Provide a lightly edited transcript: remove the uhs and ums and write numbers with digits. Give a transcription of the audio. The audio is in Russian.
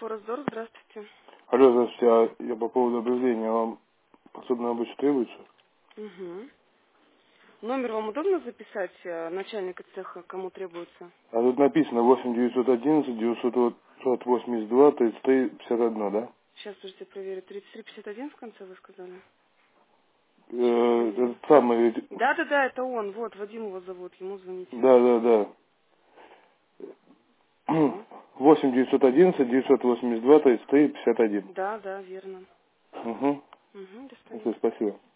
Форестдор, здравствуйте. Алло, здравствуйте, я по поводу объявления, вам пособная рабочая требуется? Угу. Номер вам удобно записать, начальника цеха, кому требуется? А тут написано 8911 982 33 51, да? Сейчас, подождите, проверю. 3351 в конце вы сказали? Этот самый, Да, это он. Вот, Вадим его зовут, ему звоните. да. Алло. 8911 982 33 51. Да, верно. Угу. Угу, до свидания. Спасибо.